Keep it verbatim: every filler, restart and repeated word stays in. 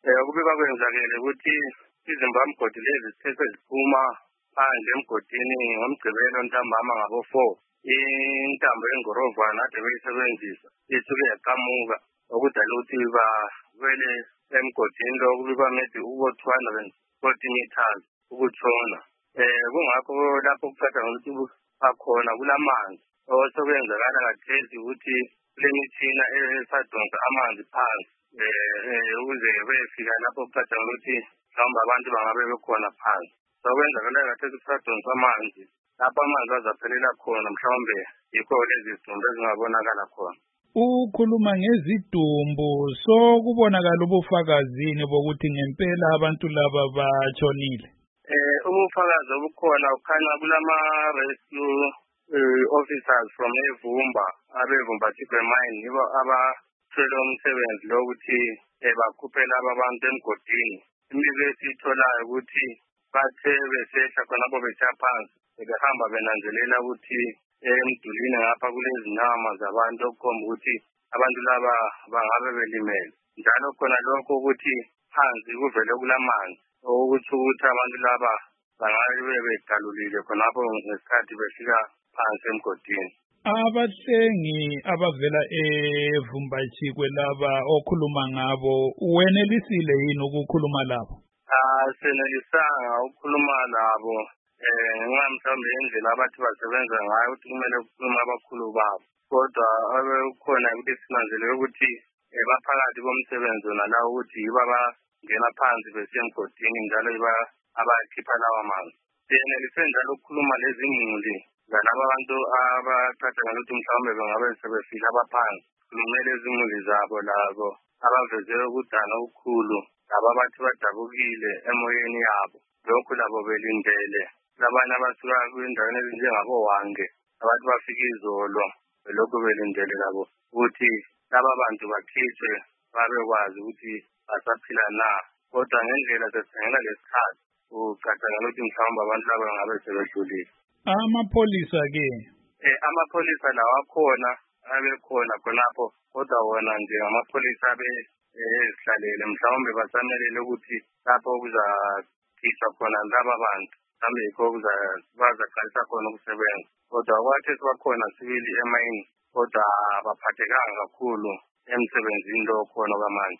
Eh kubika kwenzakele ukuthi izimbamgodi lezi sithe ziphuma phandle emgodini ngomgcibelo ntambama ngabo four. Intambo yengorovana ade beyisebenzisa isuke yaqhamuka okudala ukuthi bavele emgodini lo kubikwa maybe ubo two hundred forty meters ukutshona. Eh kungakho lapho kuqeda ukuthi bakhona kulamanzi osokwenzakala kathesi ukuthi kulemithina esadonsa amanzi phansi eh ukuze befika lapho kuqeda ukuthi mhlawumbe abantu bangabe bekhona phansi. Sokwenzakala kathesi kusadonsa amanzi lapho amanzi azaphelela khona mhlawumbe yikho lezi zidumbu ezingabonakala khona. Ukhuluma ngezidumbu, so kubonakala ubufakazini bokuthi ngempela abantu laba batshonile. Eh ubufakazi obukhona ukhanya kulama rescue uh, officers from Evumba abevumba Tigre mine yibo abathwele umsebenzi lokuthi bakhuphe laba abantu emgodini. Imibiko esitholayo ukuthi bathe besehla khonapho besha phansi behamba benanzelela ukuthi emdulini ngapha kulezinama zabantu okukhomba ukuthi abantu laba bangabe belimele. Njalo khona lokho ukuthi phansi kuvele kulamanzi ukuthi ukuthi abantu laba bangabe begalulile khonapho ngesikhathi befika phansi emgodini. Abathengi abavela eVumbatshikwe laba okhuluma ngabo wenelisile yini ukukhuluma labo? Ah senelisanga ukukhuluma labo eh ngenxa mhlawumbe indlela abathi basebenza ngayo ukuthi kumele ukukhuluma abakhulu babo. Kodwa abekhona ukuthi sinanzelele ukuthi baphakathi komsebenzi nalawo ukuthi yibo abangena phansi besemgodini njalo yibo abakhipha lawa manzi. Senelise njalo ukukhuluma lezimuli zalabo abantu abathatha ngokuthi mhlawumbe bangabe sebefika abaphansi. Kumele izimuli zabo labo abaveze ukudana okukhulu laba bathi badabukile emoyeni yabo. Lokho labo belindele labanye abasuka kwindawo ezinjengabo Wange abathi bafika izolo lokho belindele labo ukuthi laba bantu bakhishwe babekwazi ukuthi basaphila na. Kodwa ngendlela sesingena lesikhathi ucacanga ukuthi mhlawumbe abantu laba ngabe sebedlulile. Amapholisa ke eh amapholisa lawa akhona abekhona khonapho kodwa wona nje amapholisa abe ezihlalele mhlawumbe basamelele ukuthi lapho kuzakhishwa khona laba bantu mhlawumbe yikho bazaqalisa khona ukusebenza. Kodwa kwathi sibakhona sibili emayini kodwa abaphathekanga kakhulu emsebenzini lo khona kwamanje.